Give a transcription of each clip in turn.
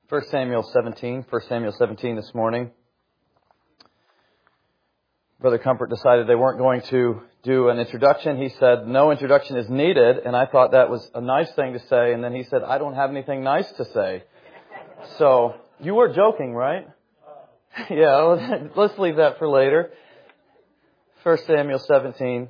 1 Samuel 17 this morning. Brother Comfort decided they weren't going to do an introduction. He said, no introduction is needed, and I thought that was a nice thing to say, and then he said, I don't have anything nice to say. So, you were joking, right? Yeah, let's leave that for later. 1 Samuel 17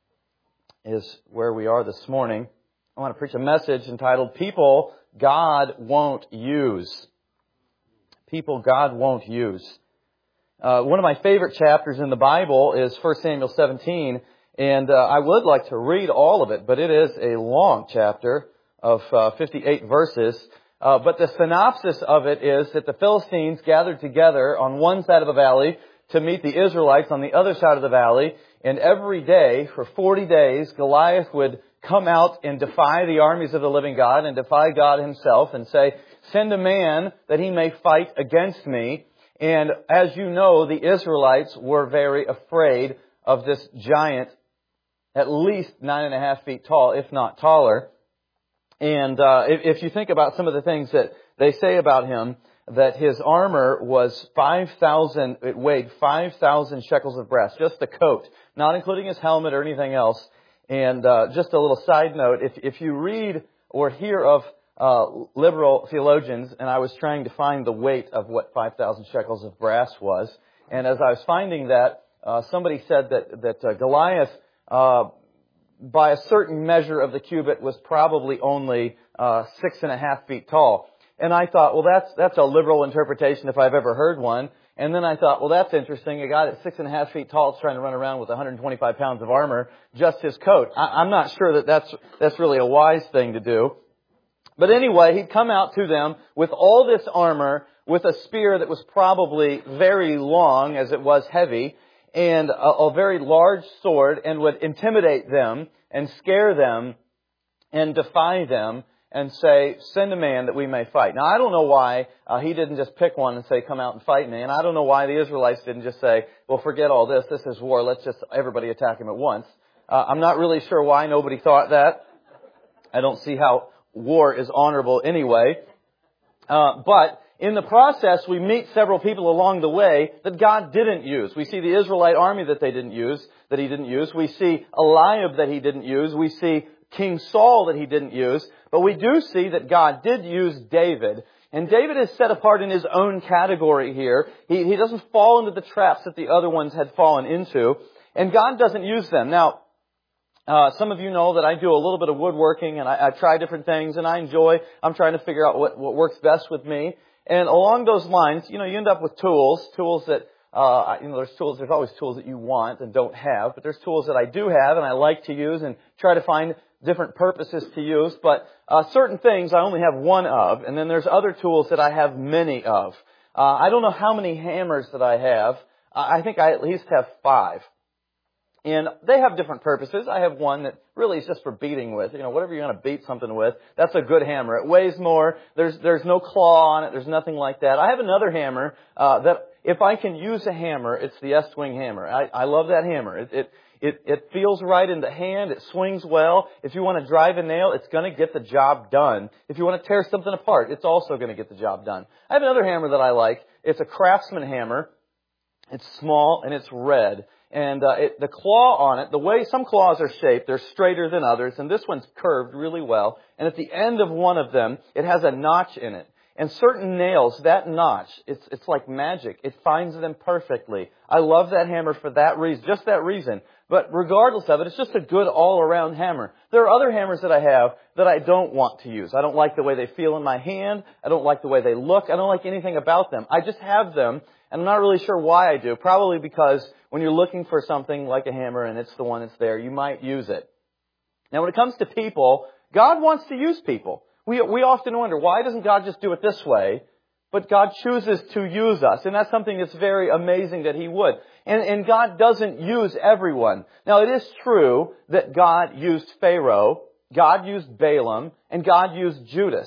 is where we are this morning. I want to preach a message entitled, People God Won't Use. People God won't use. One of my favorite chapters in the Bible is 1 Samuel 17, and I would like to read all of it, but it is a long chapter of 58 verses. But the synopsis of it is that the Philistines gathered together on one side of a valley to meet the Israelites on the other side of the valley, and every day, for 40 days, Goliath would come out and defy the armies of the living God and defy God himself and say, send a man that he may fight against me. And as you know, the Israelites were very afraid of this giant, at least 9.5 feet tall, if not taller. And if you think about some of the things that they say about him, that his armor was 5,000, it weighed 5,000 shekels of brass, just the coat, not including his helmet or anything else. And just a little side note, if you read or hear of liberal theologians, and I was trying to find the weight of what 5,000 shekels of brass was, and as I was finding that, somebody said that Goliath, by a certain measure of the cubit, was probably only 6.5 feet tall. And I thought, well, that's a liberal interpretation if I've ever heard one. And then I thought, well, that's interesting. A guy that's 6.5 feet tall is trying to run around with 125 pounds of armor, just his coat. I'm not sure that's really a wise thing to do. But anyway, he'd come out to them with all this armor, with a spear that was probably very long as it was heavy, and a very large sword, and would intimidate them and scare them and defy them and say, send a man that we may fight. Now, I don't know why he didn't just pick one and say, come out and fight me. And I don't know why the Israelites didn't just say, well, forget all this. This is war. Let's just everybody attack him at once. I'm not really sure why nobody thought that. I don't see how war is honorable anyway. But in the process, we meet several people along the way that God didn't use. We see the Israelite army that he didn't use. We see Eliab that he didn't use. We see King Saul that he didn't use. But we do see that God did use David. And David is set apart in his own category here. He doesn't fall into the traps that the other ones had fallen into. And God doesn't use them. Now, some of you know that I do a little bit of woodworking, and I try different things, and I'm trying to figure out what works best with me. And along those lines, you end up with tools that, there's always tools that you want and don't have, but there's tools that I do have and I like to use and try to find different purposes to use. But certain things I only have one of, and then there's other tools that I have many of. I don't know how many hammers that I have. I think I at least have 5. And they have different purposes. I have one that really is just for beating with. Whatever you're going to beat something with, that's a good hammer. It weighs more. There's no claw on it. There's nothing like that. I have another hammer that if I can use a hammer, it's the S-Wing hammer. I love that hammer. It feels right in the hand. It swings well. If you want to drive a nail, it's going to get the job done. If you want to tear something apart, it's also going to get the job done. I have another hammer that I like. It's a Craftsman hammer. It's small and it's red. And the claw on it, the way some claws are shaped, they're straighter than others, and this one's curved really well. And at the end of one of them, it has a notch in it. And certain nails, that notch, it's like magic. It finds them perfectly. I love that hammer for that reason, just that reason. But regardless of it, it's just a good all-around hammer. There are other hammers that I have that I don't want to use. I don't like the way they feel in my hand. I don't like the way they look. I don't like anything about them. I just have them, and I'm not really sure why I do. Probably because when you're looking for something like a hammer and it's the one that's there, you might use it. Now, when it comes to people, God wants to use people. We often wonder, why doesn't God just do it this way? But God chooses to use us. And that's something that's very amazing that He would. And God doesn't use everyone. Now, it is true that God used Pharaoh, God used Balaam, and God used Judas.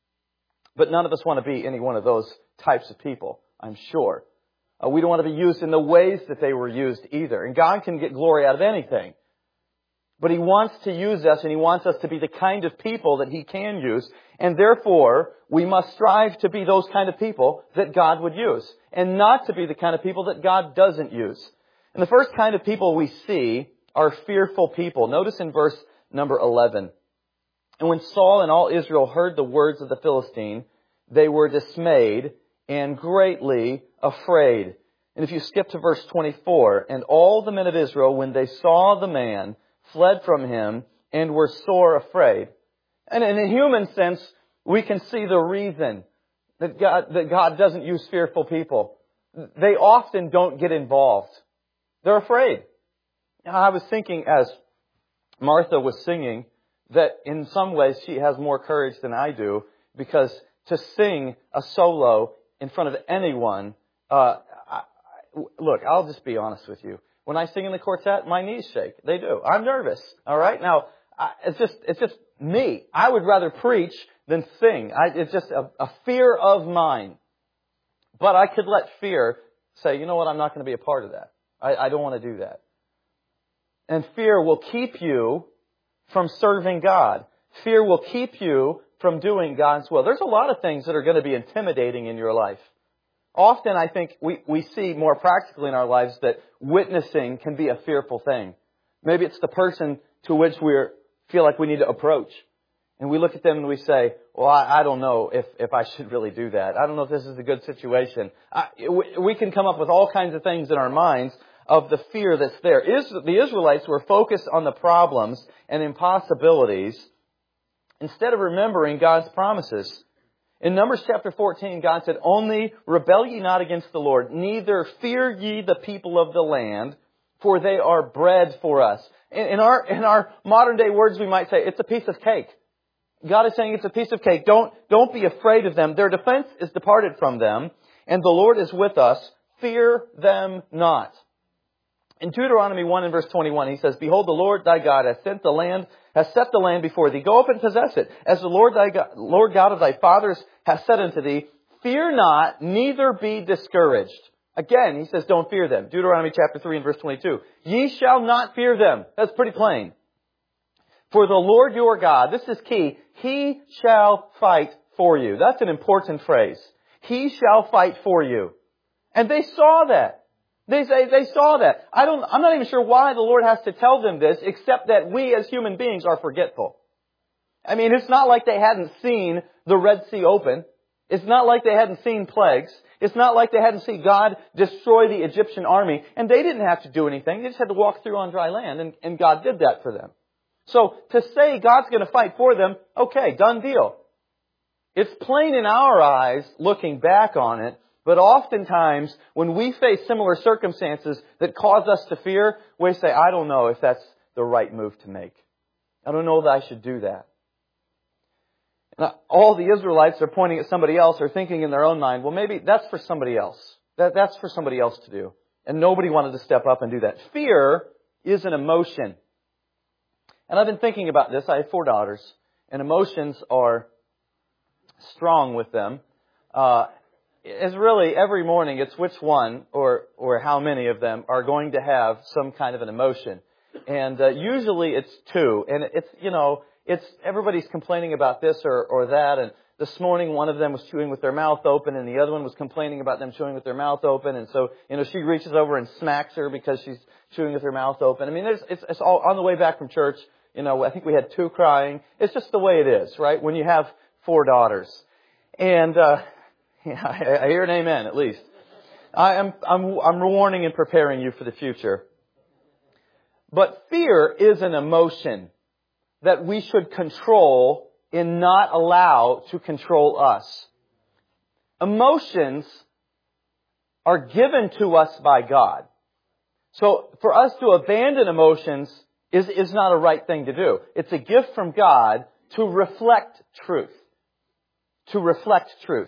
But none of us want to be any one of those types of people, I'm sure. We don't want to be used in the ways that they were used either. And God can get glory out of anything. But He wants to use us, and He wants us to be the kind of people that He can use. And therefore, we must strive to be those kind of people that God would use, and not to be the kind of people that God doesn't use. And the first kind of people we see are fearful people. Notice in verse number 11. And when Saul and all Israel heard the words of the Philistine, they were dismayed and greatly afraid. And if you skip to verse 24, and all the men of Israel, when they saw the man, fled from him and were sore afraid. And in a human sense, we can see the reason that God doesn't use fearful people. They often don't get involved. They're afraid. I was thinking as Martha was singing that in some ways she has more courage than I do, because to sing a solo in front of anyone, look, I'll just be honest with you. When I sing in the quartet, my knees shake. They do. I'm nervous. All right? Now, it's just me. I would rather preach than sing. It's just a fear of mine. But I could let fear say, you know what, I'm not going to be a part of that. I don't want to do that. And fear will keep you from serving God. Fear will keep you from doing God's will. There's a lot of things that are going to be intimidating in your life. Often I think we see more practically in our lives that witnessing can be a fearful thing. Maybe it's the person to which we feel like we need to approach. And we look at them and we say, well, I don't know if I should really do that. I don't know if this is a good situation. We can come up with all kinds of things in our minds of the fear that's there. The Israelites were focused on the problems and impossibilities instead of remembering God's promises. In Numbers chapter 14, God said, only rebel ye not against the Lord, neither fear ye the people of the land, for they are bread for us. In our modern day words, we might say, it's a piece of cake. God is saying it's a piece of cake. Don't be afraid of them. Their defense is departed from them, and the Lord is with us. Fear them not. In Deuteronomy 1 and verse 21, He says, behold, the Lord thy God hath set the land before thee. Go up and possess it. As the Lord God of thy fathers hath said unto thee, fear not, neither be discouraged. Again, He says, don't fear them. Deuteronomy chapter 3 and verse 22. Ye shall not fear them. That's pretty plain. For the Lord your God, this is key, He shall fight for you. That's an important phrase. He shall fight for you. And they saw that. They saw that. I'm not even sure why the Lord has to tell them this, except that we as human beings are forgetful. I mean, it's not like they hadn't seen the Red Sea open. It's not like they hadn't seen plagues. It's not like they hadn't seen God destroy the Egyptian army. And they didn't have to do anything. They just had to walk through on dry land, and God did that for them. So to say God's going to fight for them, okay, done deal. It's plain in our eyes looking back on it. But oftentimes, when we face similar circumstances that cause us to fear, we say, I don't know if that's the right move to make. I don't know that I should do that. Now, all the Israelites are pointing at somebody else or thinking in their own mind, well, maybe that's for somebody else. That's for somebody else to do. And nobody wanted to step up and do that. Fear is an emotion. And I've been thinking about this. I have 4 daughters, and emotions are strong with them. It's really every morning it's which one or how many of them are going to have some kind of an emotion. And usually it's 2. And it's everybody's complaining about this or that. And this morning one of them was chewing with their mouth open, and the other one was complaining about them chewing with their mouth open. And so, she reaches over and smacks her because she's chewing with her mouth open. I mean, it's all on the way back from church. I think we had 2 crying. It's just the way it is, right? When you have 4 daughters. And I hear an amen, at least. I'm warning and preparing you for the future. But fear is an emotion that we should control and not allow to control us. Emotions are given to us by God. So for us to abandon emotions is not a right thing to do. It's a gift from God to reflect truth. To reflect truth.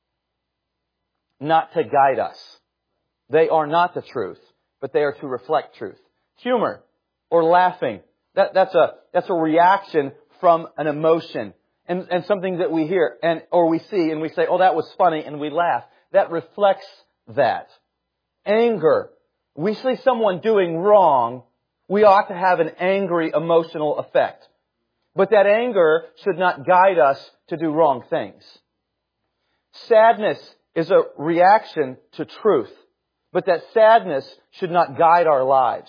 Not to guide us. They are not the truth, but they are to reflect truth. Humor or laughing, that's a reaction from an emotion and something that we hear or we see and we say, oh, that was funny, and we laugh. That reflects that. Anger. We see someone doing wrong, We ought to have an angry emotional effect. But that anger should not guide us to do wrong things. Sadness is a reaction to truth, but that sadness should not guide our lives.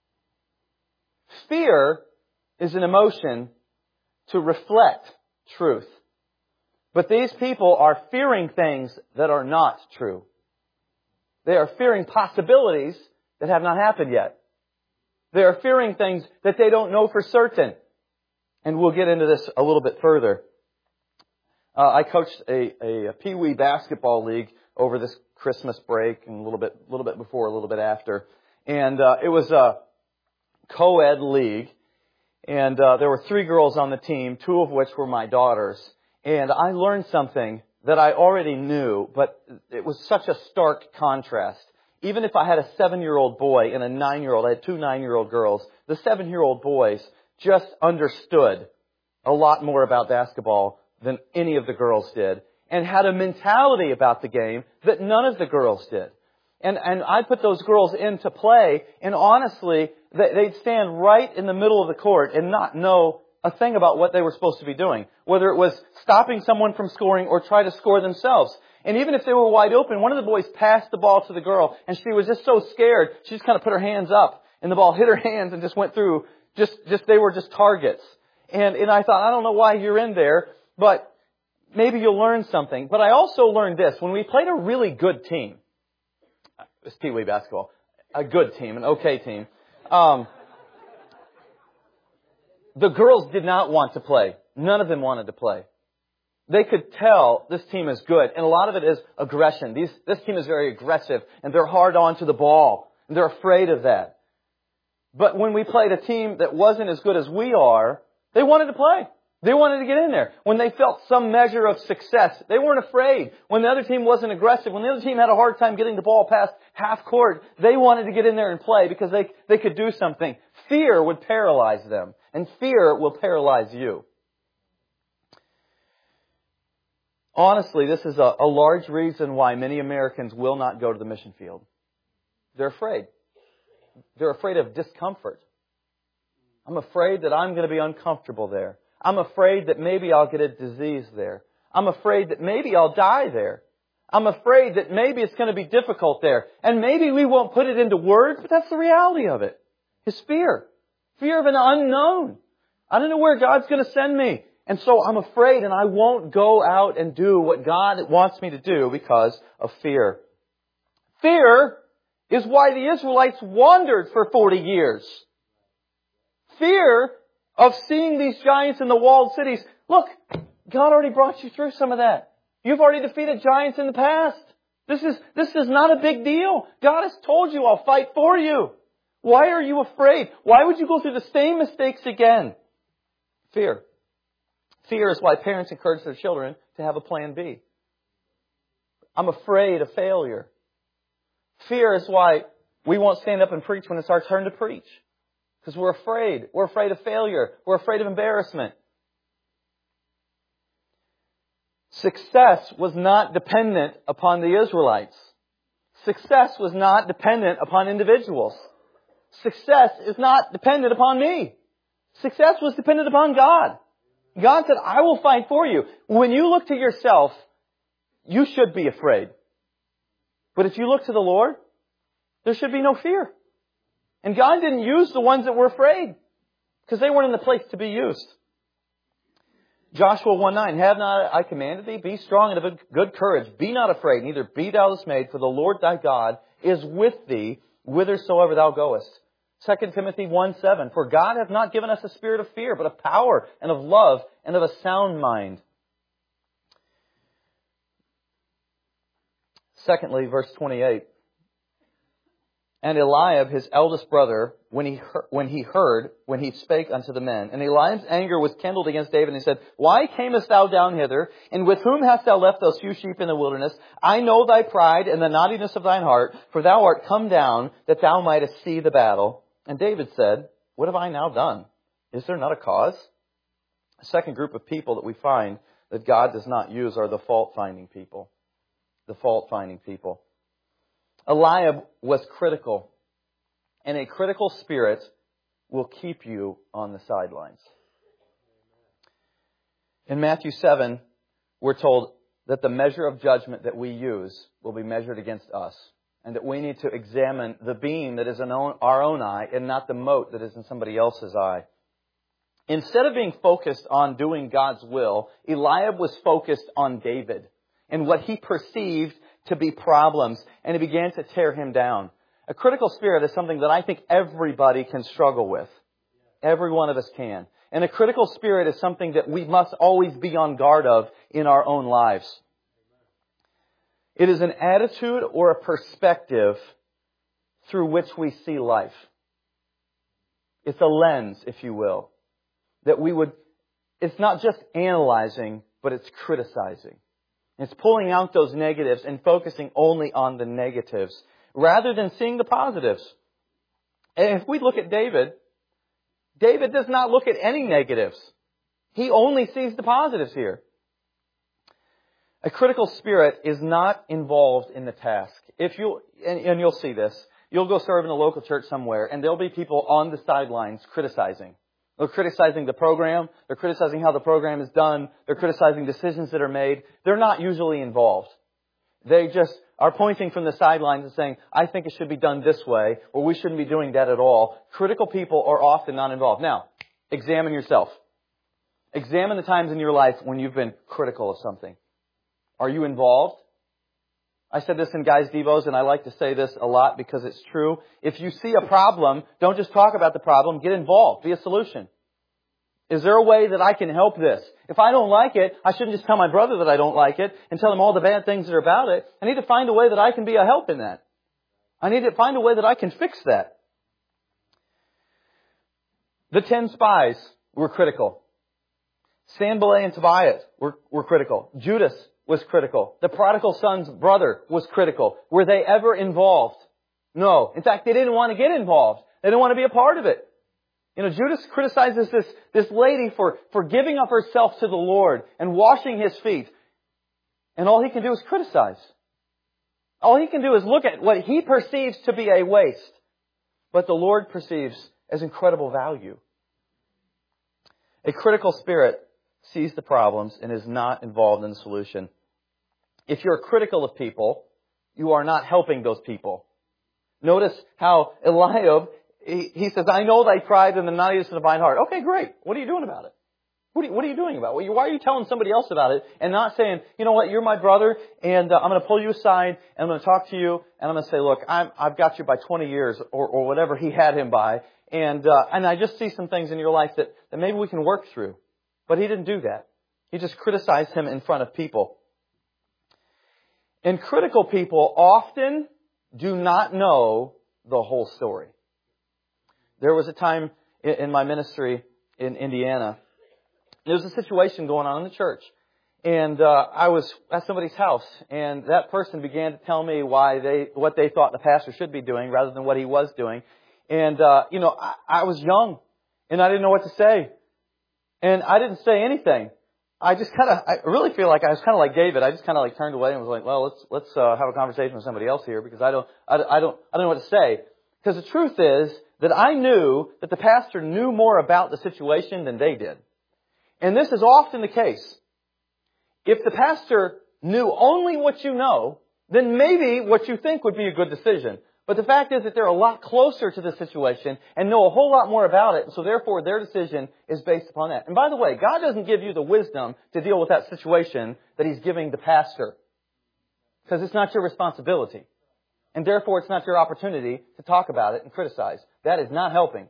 Fear is an emotion to reflect truth. But these people are fearing things that are not true. They are fearing possibilities that have not happened yet. They are fearing things that they don't know for certain. And we'll get into this a little bit further. I coached a Pee-wee basketball league over this Christmas break and a little bit before, a little bit after. And it was a co-ed league. And there were 3 girls on the team, 2 of which were my daughters. And I learned something that I already knew, but it was such a stark contrast. Even if I had a 7-year-old boy and a 9-year-old, I had 2 9-year-old girls, the 7-year-old boys just understood a lot more about basketball than any of the girls did, and had a mentality about the game that none of the girls did. And I put those girls into play, and honestly, they'd stand right in the middle of the court and not know a thing about what they were supposed to be doing, whether it was stopping someone from scoring or try to score themselves. And even if they were wide open, one of the boys passed the ball to the girl, and she was just so scared, she just kind of put her hands up, and the ball hit her hands and just went through. They were just targets. And I thought, I don't know why you're in there, but maybe you'll learn something. But I also learned this. When we played a really good team, it's Pee-wee basketball, a good team, an okay team, the girls did not want to play. None of them wanted to play. They could tell this team is good. And a lot of it is aggression. This team is very aggressive, and they're hard on to the ball. And they're afraid of that. But when we played a team that wasn't as good as we are, they wanted to play. They wanted to get in there. When they felt some measure of success, they weren't afraid. When the other team wasn't aggressive, when the other team had a hard time getting the ball past half court, they wanted to get in there and play because they could do something. Fear would paralyze them, and fear will paralyze you. Honestly, this is a large reason why many Americans will not go to the mission field. They're afraid. They're afraid of discomfort. I'm afraid that I'm going to be uncomfortable there. I'm afraid that maybe I'll get a disease there. I'm afraid that maybe I'll die there. I'm afraid that maybe it's going to be difficult there. And maybe we won't put it into words, but that's the reality of it. It's fear. Fear of an unknown. I don't know where God's going to send me. And so I'm afraid, and I won't go out and do what God wants me to do because of fear. Fear is why the Israelites wandered for 40 years. Fear of seeing these giants in the walled cities. Look, God already brought you through some of that. You've already defeated giants in the past. This is not a big deal. God has told you, I'll fight for you. Why are you afraid? Why would you go through the same mistakes again? Fear. Fear is why parents encourage their children to have a plan B. I'm afraid of failure. Fear is why we won't stand up and preach when it's our turn to preach. Because we're afraid. We're afraid of failure. We're afraid of embarrassment. Success was not dependent upon the Israelites. Success was not dependent upon individuals. Success is not dependent upon me. Success was dependent upon God. God said, I will fight for you. When you look to yourself, you should be afraid. But if you look to the Lord, there should be no fear. And God didn't use the ones that were afraid because they weren't in the place to be used. Joshua 1:9, have not I commanded thee? Be strong and of good courage. Be not afraid, neither be thou dismayed, for the Lord thy God is with thee whithersoever thou goest. 2 Timothy 1:7, for God hath not given us a spirit of fear, but of power and of love and of a sound mind. Secondly, verse 28. And Eliab, his eldest brother, when he spake unto the men. And Eliab's anger was kindled against David, and he said, Why camest thou down hither? And with whom hast thou left those few sheep in the wilderness? I know thy pride and the naughtiness of thine heart, for thou art come down that thou mightest see the battle. And David said, What have I now done? Is there not a cause? A second group of people that we find that God does not use are the fault-finding people. The fault-finding people. Eliab was critical. And a critical spirit will keep you on the sidelines. In Matthew 7, we're told that the measure of judgment that we use will be measured against us, and that we need to examine the beam that is in our own eye and not the mote that is in somebody else's eye. Instead of being focused on doing God's will, Eliab was focused on David and what he perceived to be problems, and he began to tear him down. A critical spirit is something that I think everybody can struggle with. Every one of us can. And a critical spirit is something that we must always be on guard of in our own lives. It is an attitude or a perspective through which we see life. It's a lens, if you will, that we would, it's not just analyzing, but it's criticizing. It's pulling out those negatives and focusing only on the negatives rather than seeing the positives. And if we look at David, David does not look at any negatives. He only sees the positives here. A critical spirit is not involved in the task. And you'll see this. You'll go serve in a local church somewhere, and there'll be people on the sidelines criticizing. They're criticizing the program. They're criticizing how the program is done. They're criticizing decisions that are made. They're not usually involved. They just are pointing from the sidelines and saying, I think it should be done this way, or we shouldn't be doing that at all. Critical people are often not involved. Now, examine yourself. Examine the times in your life when you've been critical of something. Are you involved? I said this in Guys Devos, and I like to say this a lot because it's true. If you see a problem, don't just talk about the problem. Get involved. Be a solution. Is there a way that I can help this? If I don't like it, I shouldn't just tell my brother that I don't like it and tell him all the bad things that are about it. I need to find a way that I can be a help in that. I need to find a way that I can fix that. The 10 spies were critical. Sanballat and Tobias were critical. Judas was critical. The prodigal son's brother was critical. Were they ever involved? No. In fact, they didn't want to get involved. They didn't want to be a part of it. You know, Judas criticizes this lady for giving up herself to the Lord and washing His feet. And all he can do is criticize. All he can do is look at what he perceives to be a waste, but the Lord perceives as incredible value. A critical spirit sees the problems and is not involved in the solution. If you're critical of people, you are not helping those people. Notice how Eliab, he says, I know thy pride and the naughtiness of thine heart. Okay, great. What are you doing about it? What are you doing about it? Why are you telling somebody else about it and not saying, you know what, you're my brother and I'm going to pull you aside and I'm going to talk to you and I'm going to say, look, I've got you by 20 years or whatever he had him by. And I just see some things in your life that maybe we can work through. But he didn't do that. He just criticized him in front of people. And critical people often do not know the whole story. There was a time in my ministry in Indiana. There was a situation going on in the church. And I was at somebody's house. And that person began to tell me what they thought the pastor should be doing rather than what he was doing. And, I was young. And I didn't know what to say. And I didn't say anything. I really feel like I was kind of like David. I just kind of turned away and was like, well, let's have a conversation with somebody else here because I don't know what to say. Because the truth is that I knew that the pastor knew more about the situation than they did. And this is often the case. If the pastor knew only what you know, then maybe what you think would be a good decision. But the fact is that they're a lot closer to the situation and know a whole lot more about it. So therefore, their decision is based upon that. And by the way, God doesn't give you the wisdom to deal with that situation that He's giving the pastor. Because it's not your responsibility. And therefore, it's not your opportunity to talk about it and criticize. That is not helping.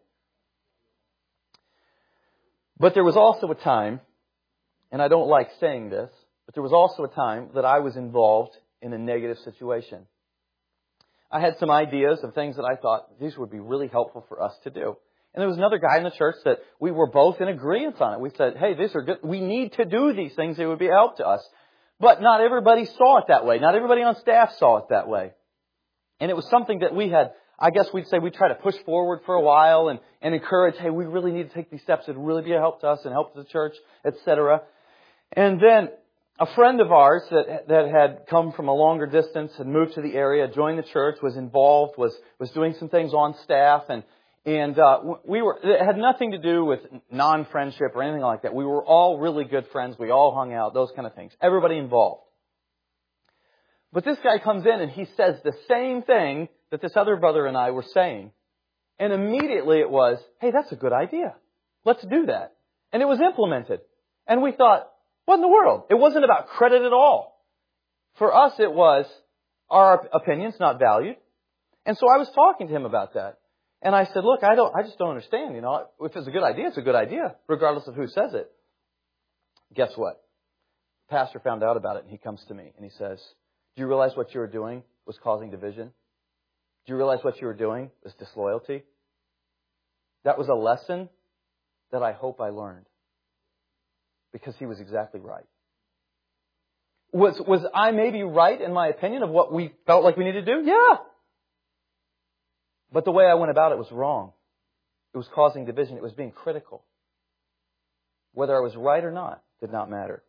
But there was also a time, and I don't like saying this, but there was also a time that I was involved in a negative situation. I had some ideas of things that I thought these would be really helpful for us to do. And there was another guy in the church that we were both in agreement on it. We said, hey, these are good. We need to do these things. It would be a help to us. But not everybody saw it that way. Not everybody on staff saw it that way. And it was something that we had, I guess we'd say we try to push forward for a while and encourage, hey, we really need to take these steps. It would really be a help to us and help to the church, etc. And then a friend of ours that had come from a longer distance, had moved to the area, joined the church, was involved, was doing some things on staff. And it had nothing to do with non-friendship or anything like that. We were all really good friends. We all hung out, those kind of things. Everybody involved. But this guy comes in and he says the same thing that this other brother and I were saying. And immediately it was, hey, that's a good idea. Let's do that. And it was implemented. And we thought, what in the world? It wasn't about credit at all. For us, it was our opinions not valued. And so I was talking to him about that. And I said, look, I just don't understand. You know, if it's a good idea, it's a good idea, regardless of who says it. Guess what? The pastor found out about it, and he comes to me, and he says, do you realize what you were doing was causing division? Do you realize what you were doing was disloyalty? That was a lesson that I hope I learned. Because he was exactly right. Was I maybe right in my opinion of what we felt like we needed to do? Yeah. But the way I went about it was wrong. It was causing division. It was being critical. Whether I was right or not did not matter.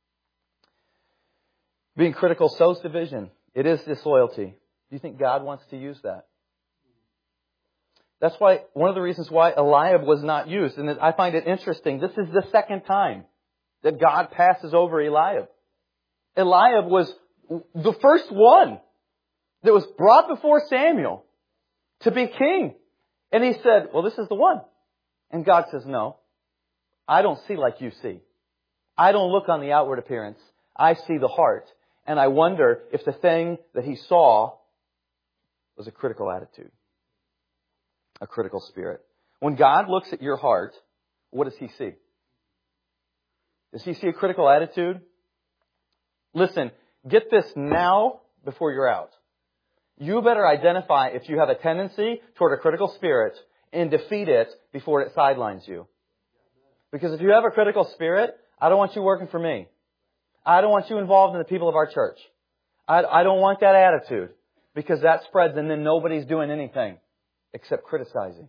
Being critical sows division. It is disloyalty. Do you think God wants to use that? That's why, one of the reasons why Eliab was not used. And I find it interesting. This is the second time that God passes over Eliab. Eliab was the first one that was brought before Samuel to be king. And he said, well, this is the one. And God says, no, I don't see like you see. I don't look on the outward appearance. I see the heart. And I wonder if the thing that he saw was a critical attitude, a critical spirit. When God looks at your heart, what does he see? Does he see a critical attitude? Listen, get this now before you're out. You better identify if you have a tendency toward a critical spirit and defeat it before it sidelines you. Because if you have a critical spirit, I don't want you working for me. I don't want you involved in the people of our church. I don't want that attitude, because that spreads and then nobody's doing anything except criticizing.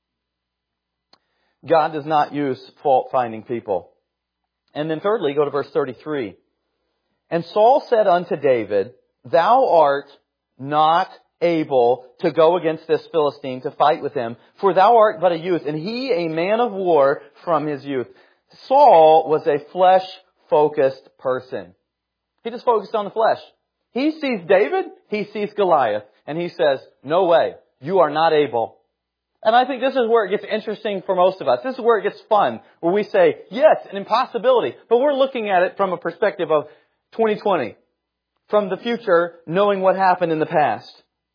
God does not use fault-finding people. And then thirdly, go to verse 33. And Saul said unto David, thou art not able to go against this Philistine to fight with him, for thou art but a youth, and he a man of war from his youth. Saul was a flesh-focused person. He just focused on the flesh. He sees David, he sees Goliath, and he says, no way, you are not able. And I think this is where it gets interesting for most of us. This is where it gets fun, where we say, yes, an impossibility, but we're looking at it from a perspective of 2020, from the future, knowing what happened in the past.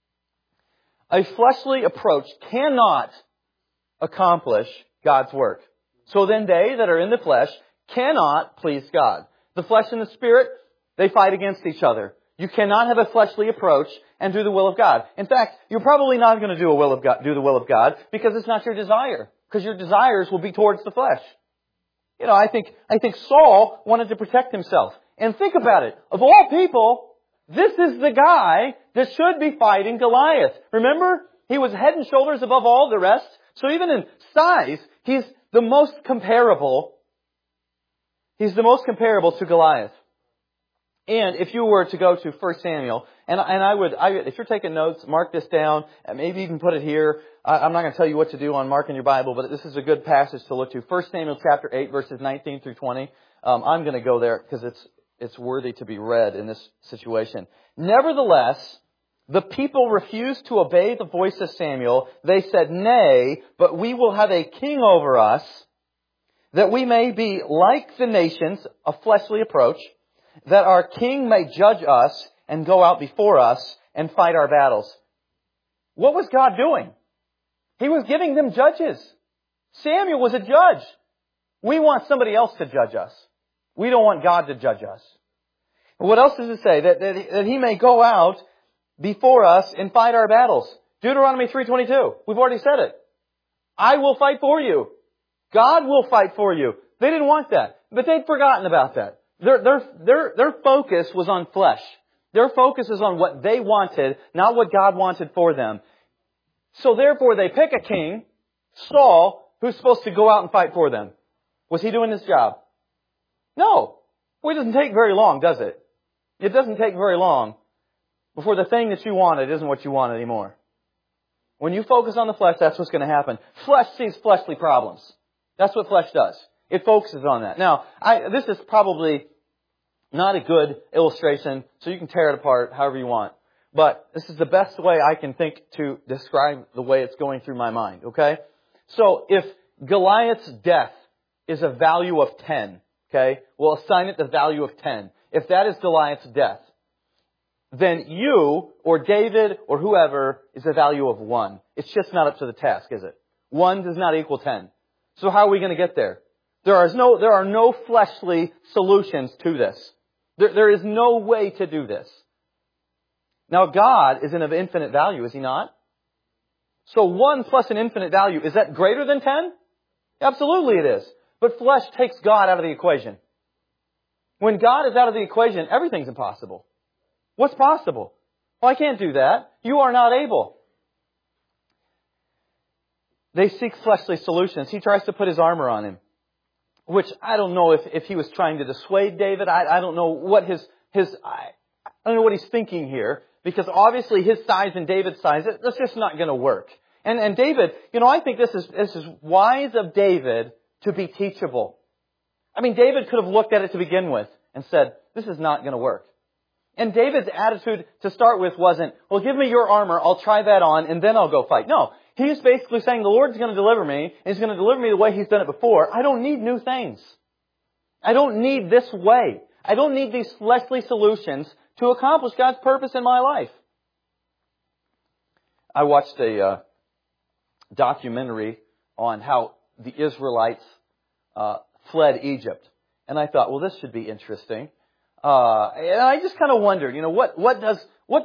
A fleshly approach cannot accomplish God's work. So then they that are in the flesh cannot please God. The flesh and the spirit, they fight against each other. You cannot have a fleshly approach and do the will of God. In fact, you're probably not going to do the will of God because it's not your desire. Because your desires will be towards the flesh. You know, I think Saul wanted to protect himself. And think about it. Of all people, this is the guy that should be fighting Goliath. Remember? He was head and shoulders above all the rest. So even in size, he's the most comparable. He's the most comparable to Goliath. And if you were to go to 1 Samuel, and if you're taking notes, mark this down, and maybe even put it here. I'm not going to tell you what to do on marking your Bible, but this is a good passage to look to. 1 Samuel chapter 8, verses 19 through 20. I'm going to go there because it's worthy to be read in this situation. Nevertheless, the people refused to obey the voice of Samuel. They said, nay, but we will have a king over us, that we may be like the nations, a fleshly approach, that our king may judge us and go out before us and fight our battles. What was God doing? He was giving them judges. Samuel was a judge. We want somebody else to judge us. We don't want God to judge us. What else does it say? That he may go out before us and fight our battles. Deuteronomy 3:22. We've already said it. I will fight for you. God will fight for you. They didn't want that, but they'd forgotten about that. Their focus was on flesh. Their focus is on what they wanted, not what God wanted for them. So therefore they pick a king, Saul, who's supposed to go out and fight for them. Was he doing his job? No. Well, it doesn't take very long, does it? It doesn't take very long before the thing that you wanted isn't what you want anymore. When you focus on the flesh, that's what's going to happen. Flesh sees fleshly problems. That's what flesh does. It focuses on that. Now, this is probably not a good illustration, so you can tear it apart however you want. But this is the best way I can think to describe the way it's going through my mind, okay? So if Goliath's death is a value of 10, okay, we'll assign it the value of 10. If that is Goliath's death, then you or David or whoever is a value of 1. It's just not up to the task, is it? 1 does not equal 10. So how are we going to get there? There are no fleshly solutions to this. There is no way to do this. Now God is of infinite value, is He not? So 1 plus an infinite value, is that greater than 10? Absolutely it is. But flesh takes God out of the equation. When God is out of the equation, everything's impossible. What's possible? Well, I can't do that. You are not able. They seek fleshly solutions. He tries to put his armor on him, which I don't know if he was trying to dissuade David. I don't know what I don't know what he's thinking here, because obviously his size and David's size, that's just not going to work. And David, I think this is wise of David to be teachable. I mean, David could have looked at it to begin with and said, this is not going to work. And David's attitude to start with wasn't, well, give me your armor, I'll try that on, and then I'll go fight. No, he's basically saying the Lord's going to deliver me, and He's going to deliver me the way He's done it before. I don't need new things. I don't need this way. I don't need these fleshly solutions to accomplish God's purpose in my life. I watched a documentary on how the Israelites fled Egypt. And I thought, well, this should be interesting. And I just kind of wondered, what does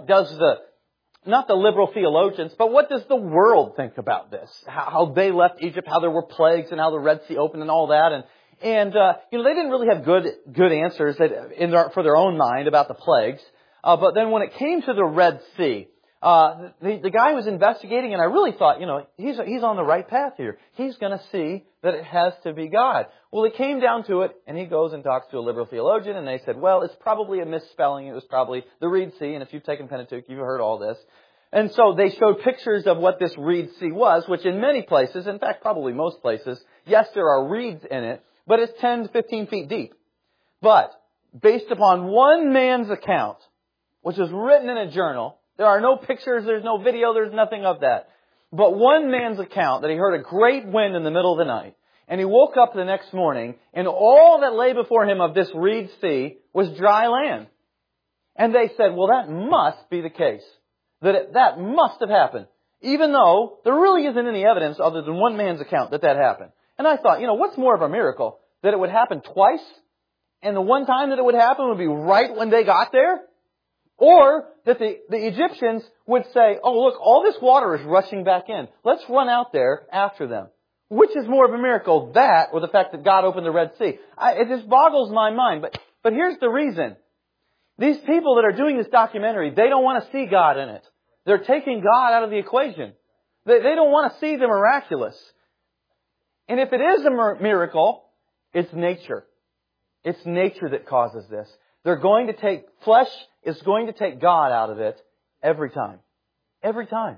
not the liberal theologians, but what does the world think about this? How they left Egypt, how there were plagues, and how the Red Sea opened and all that. And they didn't really have good answers for their own mind about the plagues. But then when it came to the Red Sea, the guy was investigating, and I really thought, he's on the right path here. He's going to see that it has to be God. Well, it came down to it, and he goes and talks to a liberal theologian, and they said, well, it's probably a misspelling. It was probably the Reed Sea, and if you've taken Pentateuch, you've heard all this. And so they showed pictures of what this Reed Sea was, which in many places, in fact, probably most places, yes, there are reeds in it, but it's 10 to 15 feet deep. But based upon one man's account, which was written in a journal, there are no pictures, there's no video, there's nothing of that. But one man's account that he heard a great wind in the middle of the night, and he woke up the next morning, and all that lay before him of this Reed Sea was dry land. And they said, well, that must be the case. That must have happened. Even though there really isn't any evidence other than one man's account that happened. And I thought, what's more of a miracle? That it would happen twice? And the one time that it would happen would be right when they got there? Or that the Egyptians would say, oh, look, all this water is rushing back in. Let's run out there after them. Which is more of a miracle, that or the fact that God opened the Red Sea? It just boggles my mind. But here's the reason. These people that are doing this documentary, they don't want to see God in it. They're taking God out of the equation. They don't want to see the miraculous. And if it is a miracle, it's nature. It's nature that causes this. Flesh is going to take God out of it every time. Every time.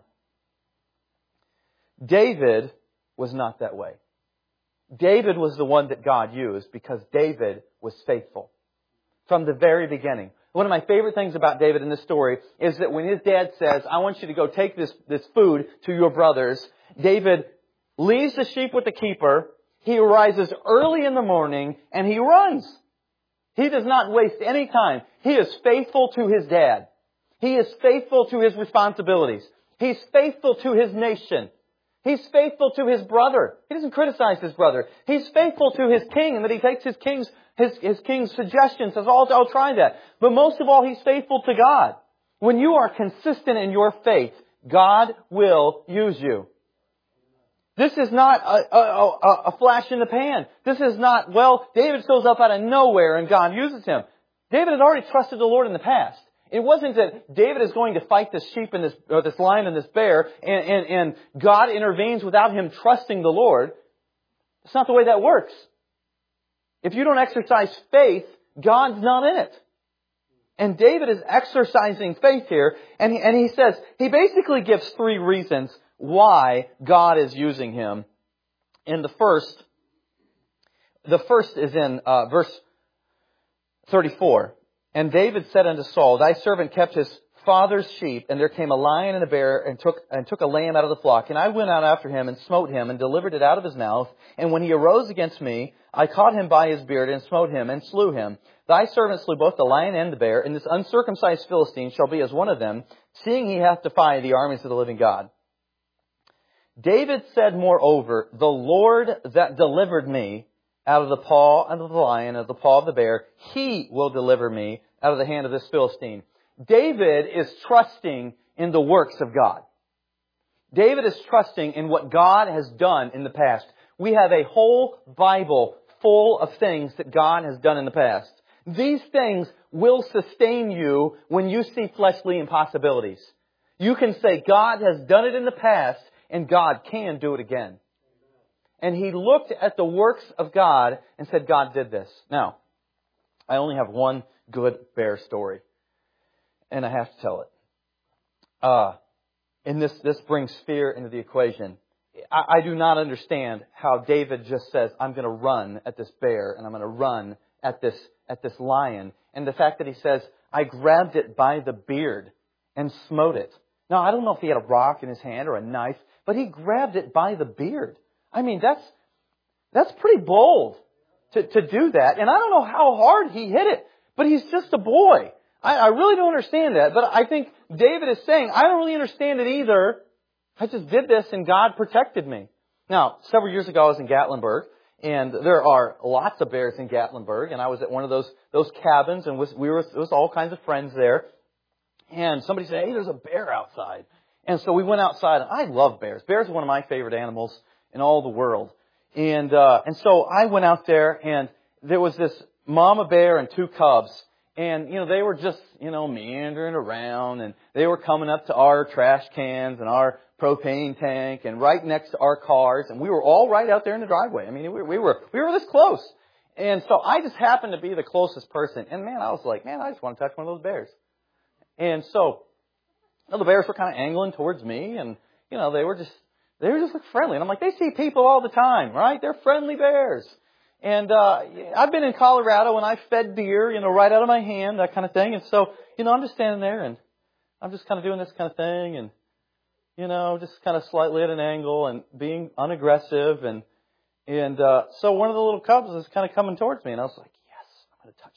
David was not that way. David was the one that God used because David was faithful. From the very beginning. One of my favorite things about David in this story is that when his dad says, I want you to go take this food to your brothers, David leaves the sheep with the keeper. He arises early in the morning and he runs. He does not waste any time. He is faithful to his dad. He is faithful to his responsibilities. He's faithful to his nation. He's faithful to his brother. He doesn't criticize his brother. He's faithful to his king, and that he takes his king's suggestions, says, I'll try that. But most of all, he's faithful to God. When you are consistent in your faith, God will use you. This is not a flash in the pan. This is not, David shows up out of nowhere and God uses him. David had already trusted the Lord in the past. It wasn't that David is going to fight this sheep and this lion and this bear and God intervenes without him trusting the Lord. It's not the way that works. If you don't exercise faith, God's not in it. And David is exercising faith here, and he says, he basically gives 3 reasons why God is using him. And the first is in verse 34. And David said unto Saul, Thy servant kept his father's sheep, and there came a lion and a bear, and took a lamb out of the flock. And I went out after him, and smote him, and delivered it out of his mouth. And when he arose against me, I caught him by his beard, and smote him, and slew him. Thy servant slew both the lion and the bear, and this uncircumcised Philistine shall be as one of them, seeing he hath defied the armies of the living God. David said, moreover, The Lord that delivered me out of the paw of the lion, of the paw of the bear, He will deliver me out of the hand of this Philistine. David is trusting in the works of God. David is trusting in what God has done in the past. We have a whole Bible full of things that God has done in the past. These things will sustain you when you see fleshly impossibilities. You can say, God has done it in the past, and God can do it again. And he looked at the works of God and said, God did this. Now, I only have one good bear story, and I have to tell it. And this brings fear into the equation. I do not understand how David just says, I'm going to run at this bear, and I'm going to run at this lion. And the fact that he says, I grabbed it by the beard and smote it. Now, I don't know if he had a rock in his hand or a knife, but he grabbed it by the beard. I mean, that's pretty bold to do that. And I don't know how hard he hit it, but he's just a boy. I really don't understand that. But I think David is saying, I don't really understand it either. I just did this and God protected me. Now, several years ago I was in Gatlinburg, and there are lots of bears in Gatlinburg, and I was at one of those cabins, and it was all kinds of friends there. And somebody said, hey, there's a bear outside. And so we went outside, and I love bears. Bears are one of my favorite animals in all the world. And so I went out there, and there was this mama bear and two cubs. And, they were just, meandering around, and they were coming up to our trash cans and our propane tank and right next to our cars. And we were all right out there in the driveway. I mean, we were this close. And so I just happened to be the closest person. And man, I was like, I just want to touch one of those bears. And so, the bears were kind of angling towards me, and, they were just like friendly. And I'm like, they see people all the time, right? They're friendly bears. And, I've been in Colorado and I fed deer, right out of my hand, that kind of thing. And so, I'm just standing there and I'm just kind of doing this kind of thing and, just kind of slightly at an angle and being unaggressive. And so one of the little cubs was kind of coming towards me, and I was like, yes, I'm going to touch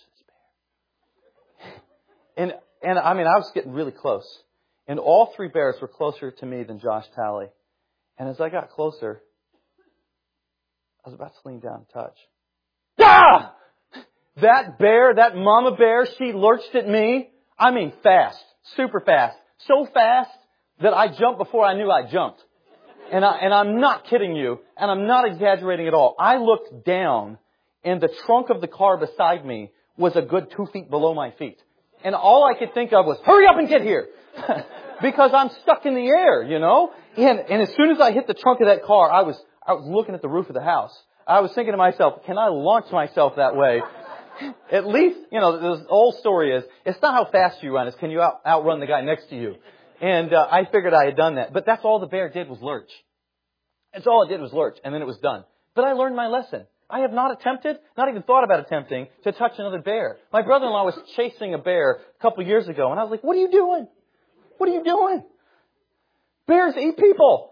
this bear. And I mean, I was getting really close. And all three bears were closer to me than Josh Talley. And as I got closer, I was about to lean down and touch. Ah! That bear, that mama bear, she lurched at me. I mean, fast. Super fast. So fast that I jumped before I knew I jumped. And I'm not kidding you. And I'm not exaggerating at all. I looked down, and the trunk of the car beside me was a good 2 feet below my feet. And all I could think of was, hurry up and get here. Because I'm stuck in the air, And as soon as I hit the trunk of that car, I was looking at the roof of the house. I was thinking to myself, can I launch myself that way? At least, the old story is, it's not how fast you run, it's can you outrun the guy next to you. And I figured I had done that. But that's all the bear did was lurch. That's all it did was lurch, and then it was done. But I learned my lesson. I have not even thought about attempting to touch another bear. My brother-in-law was chasing a bear a couple years ago, and I was like, what are you doing? What are you doing? Bears eat people.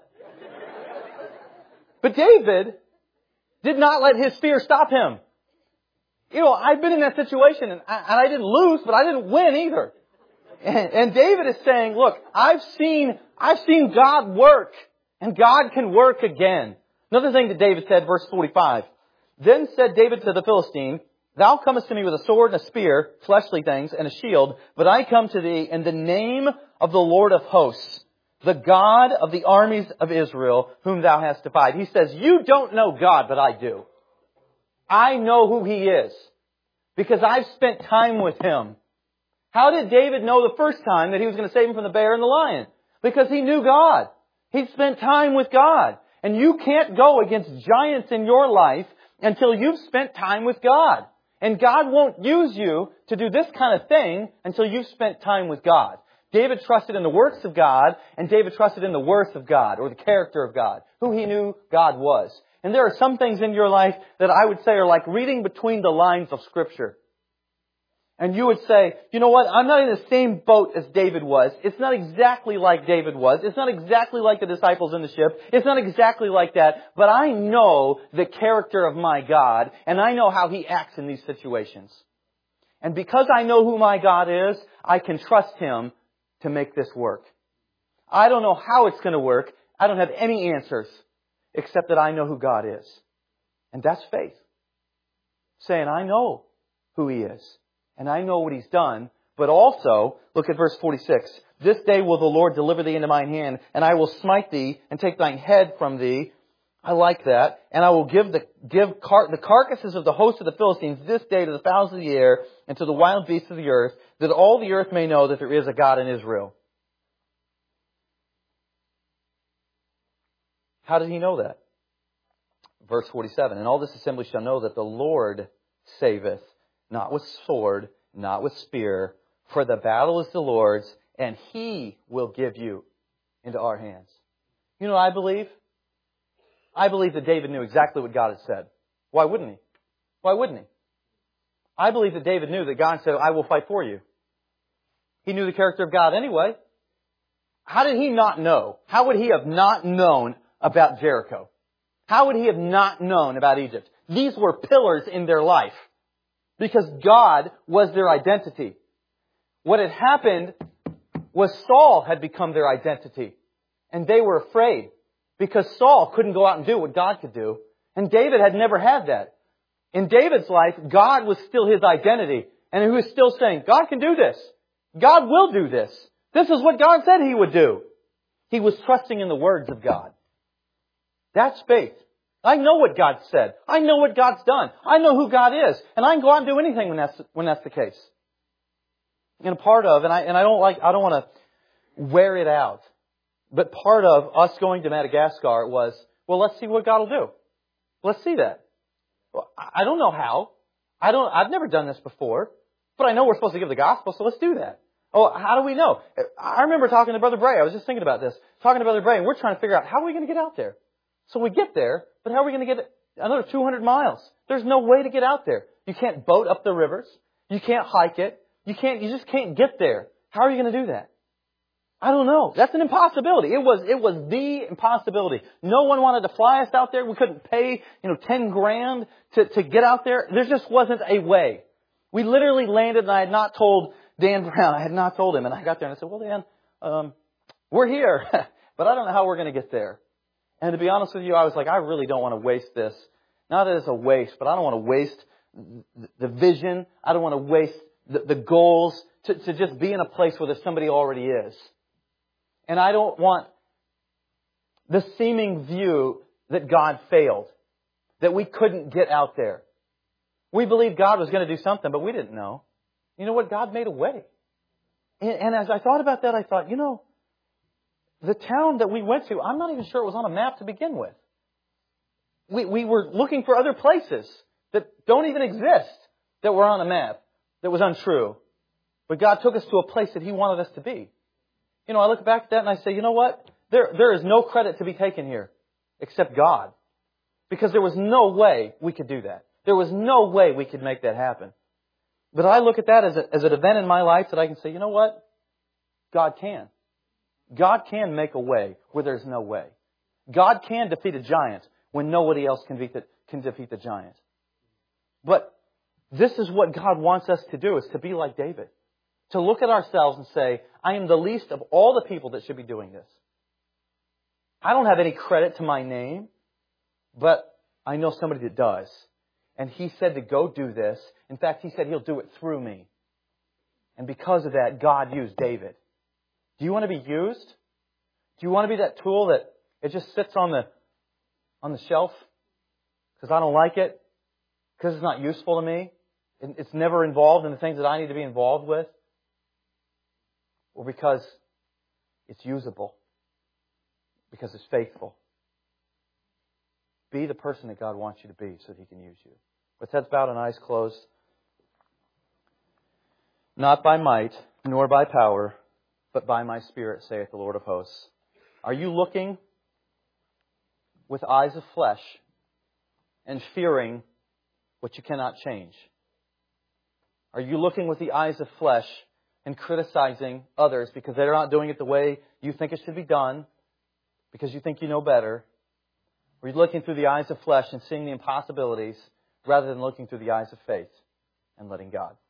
But David did not let his fear stop him. I've been in that situation, and I didn't lose, but I didn't win either. And David is saying, look, I've seen God work, and God can work again. Another thing that David said, verse 45. Then said David to the Philistine, Thou comest to me with a sword and a spear, fleshly things, and a shield, but I come to thee in the name of the Lord of hosts, the God of the armies of Israel, whom thou hast defied. He says, you don't know God, but I do. I know who He is, because I've spent time with Him. How did David know the first time that he was going to save him from the bear and the lion? Because he knew God. He'd spent time with God. And you can't go against giants in your life until you've spent time with God. And God won't use you to do this kind of thing until you've spent time with God. David trusted in the works of God, and David trusted in the worth of God, or the character of God, who he knew God was. And there are some things in your life that I would say are like reading between the lines of Scripture. And you would say, you know what, I'm not in the same boat as David was. It's not exactly like David was. It's not exactly like the disciples in the ship. It's not exactly like that. But I know the character of my God, and I know how He acts in these situations. And because I know who my God is, I can trust Him to make this work. I don't know how it's going to work. I don't have any answers, except that I know who God is. And that's faith. Saying, I know who He is. And I know what He's done. But also, look at verse 46. This day will the Lord deliver thee into mine hand, and I will smite thee, and take thine head from thee. I like that. And I will give the carcasses of the host of the Philistines this day to the fowls of the air, and to the wild beasts of the earth, that all the earth may know that there is a God in Israel. How did He know that? Verse 47. And all this assembly shall know that the Lord saveth, not with sword, not with spear, for the battle is the Lord's, and He will give you into our hands. You know what I believe? I believe that David knew exactly what God had said. Why wouldn't he? Why wouldn't he? I believe that David knew that God said, I will fight for you. He knew the character of God anyway. How did he not know? How would he have not known about Jericho? How would he have not known about Egypt? These were pillars in their life. Because God was their identity. What had happened was Saul had become their identity. And they were afraid. Because Saul couldn't go out and do what God could do. And David had never had that. In David's life, God was still his identity. And he was still saying, God can do this. God will do this. This is what God said He would do. He was trusting in the words of God. That's faith. I know what God said. I know what God's done. I know who God is. And I can go out and do anything when that's the case. And a part of, and I don't want to wear it out. But part of us going to Madagascar was, well, let's see what God will do. Let's see that. Well, I don't know how. I've never done this before. But I know we're supposed to give the gospel, so let's do that. Oh, how do we know? I remember talking to Brother Bray. I was just thinking about this. Talking to Brother Bray, and we're trying to figure out how are we going to get out there. So we get there, but how are we going to get another 200 miles? There's no way to get out there. You can't boat up the rivers. You can't hike it. You just can't get there. How are you going to do that? I don't know. That's an impossibility. It was the impossibility. No one wanted to fly us out there. We couldn't pay, $10,000 to get out there. There just wasn't a way. We literally landed, and I had not told Dan Brown. I had not told him. And I got there and I said, well, Dan, we're here, but I don't know how we're going to get there. And to be honest with you, I was like, I really don't want to waste this. Not that it's a waste, but I don't want to waste the vision. I don't want to waste the goals to just be in a place where there's somebody already is. And I don't want the seeming view that God failed, that we couldn't get out there. We believed God was going to do something, but we didn't know. You know what? God made a way. And as I thought about that, I thought, the town that we went to, I'm not even sure it was on a map to begin with. We were looking for other places that don't even exist that were on a map that was untrue. But God took us to a place that He wanted us to be. I look back at that and I say, you know what? There is no credit to be taken here except God. Because there was no way we could do that. There was no way we could make that happen. But I look at that as an event in my life that I can say, you know what? God can. God can make a way where there's no way. God can defeat a giant when nobody else can defeat the giant. But this is what God wants us to do, is to be like David. To look at ourselves and say, I am the least of all the people that should be doing this. I don't have any credit to my name, but I know somebody that does. And He said to go do this. In fact, He said He'll do it through me. And because of that, God used David. Do you want to be used? Do you want to be that tool that it just sits on the shelf because I don't like it? Because it's not useful to me? It's never involved in the things that I need to be involved with? Or because it's usable? Because it's faithful? Be the person that God wants you to be so that He can use you. With heads bowed and eyes closed. Not by might, nor by power, but by my Spirit, saith the Lord of hosts. Are you looking with eyes of flesh and fearing what you cannot change? Are you looking with the eyes of flesh and criticizing others because they're not doing it the way you think it should be done, because you think you know better? Or are you looking through the eyes of flesh and seeing the impossibilities rather than looking through the eyes of faith and letting God?